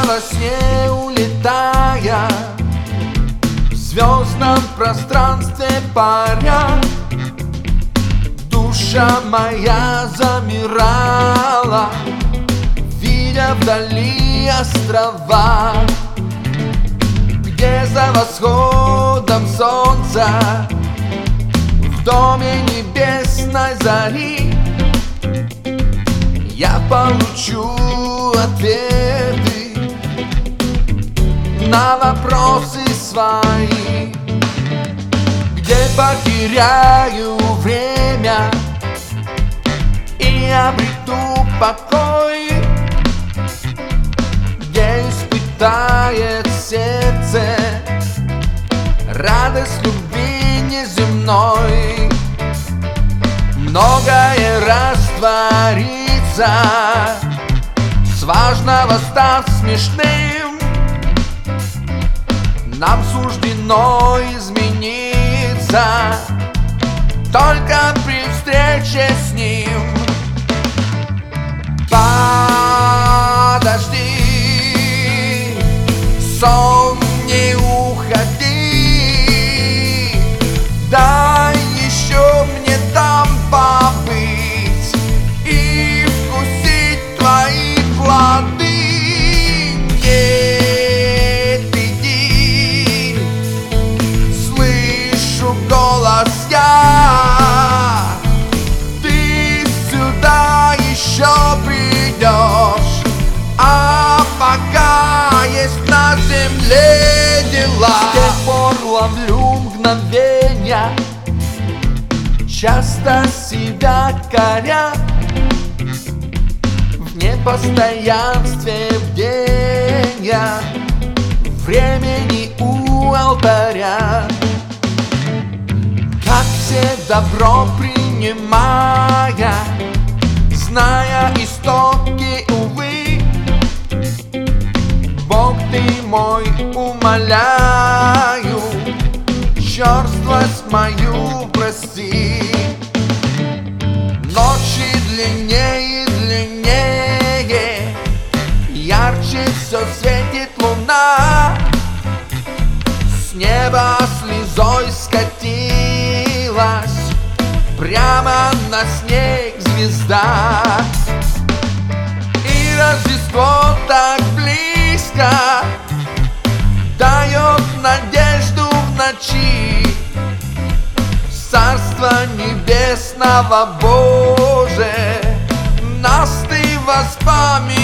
во сне улетая, в звездном пространстве паря, душа моя замирала, видя вдали острова, где за восходом солнца в доме небесной зари я получу ответы на вопросы свои, где потеряю время и обрету покой, где испытает сердце радость любви неземной. Многое растворится, с важного став смешным. Нам суждено измениться только при встрече с ним. Подожди, сон, не уходи, дай еще мне там побыть и вкусить твои плоды. Нет, иди, слышу голос я, ты сюда еще придешь, а пока есть на земле дела. С тех пор ловлю мгновенья, часто себя коря, в непостоянстве бдения, времени у алтаря. Как все добро принимая, зная истоки, увы, Бог ты мой, умоляю, черствость мою прости. Ночи длиннее и длиннее, ярче все светит луна, с неба слезой скатилась прямо на снег звезда. И Рождество так близко дает надежду в ночи. Царство небесного, Боже, нас ты воспоминай.